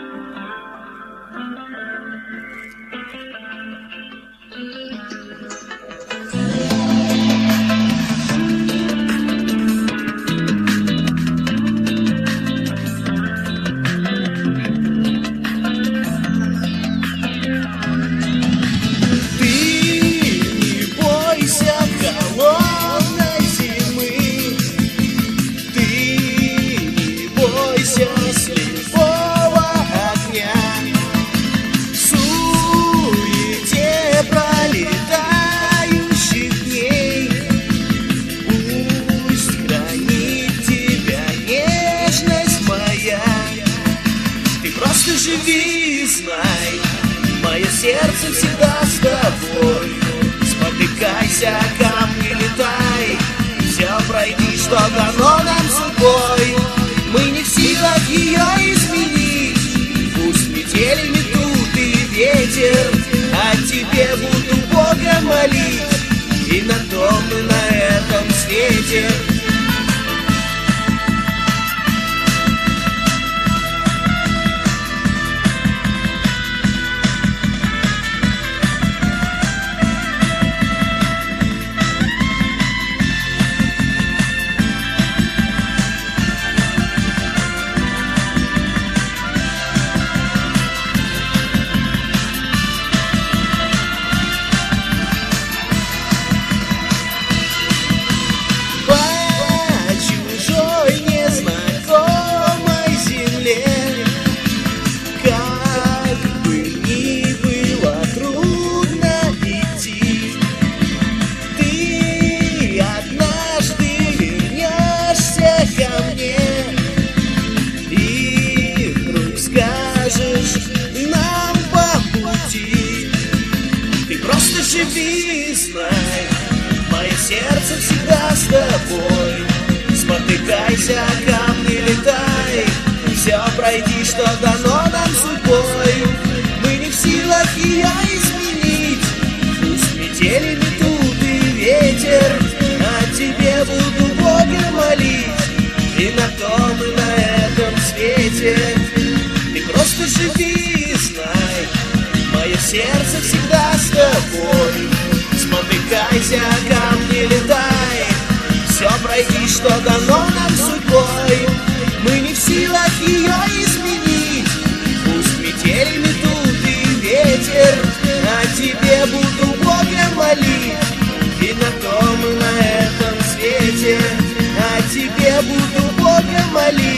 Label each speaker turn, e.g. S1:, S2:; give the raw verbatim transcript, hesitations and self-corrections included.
S1: Живи, знай, мое сердце всегда с тобой. Спотыкайся, камни летай, все пройди, что дано нам судьбой. Мы не в силах ее изменить, пусть метели метут и ветер, а тебе буду Бога молить, и на том, и на этом свете. Живи, знай, мое сердце всегда с тобой. Спотыкайся, камни летай, все пройди, что дано нам судьбой. Мы не в силах ее изменить, пусть метели метут и ветер, а тебе буду Бога молить, и на том, и на этом свете. Ты просто живи, знай, мое сердце всегда с тобой. Спотыкайся, камни летай, все пройди, что дано нам судьбой. Мы не в силах ее изменить, пусть метели метут и ветер, а тебе буду Бога молить, и на том, и на этом свете. А тебе буду Бога молить.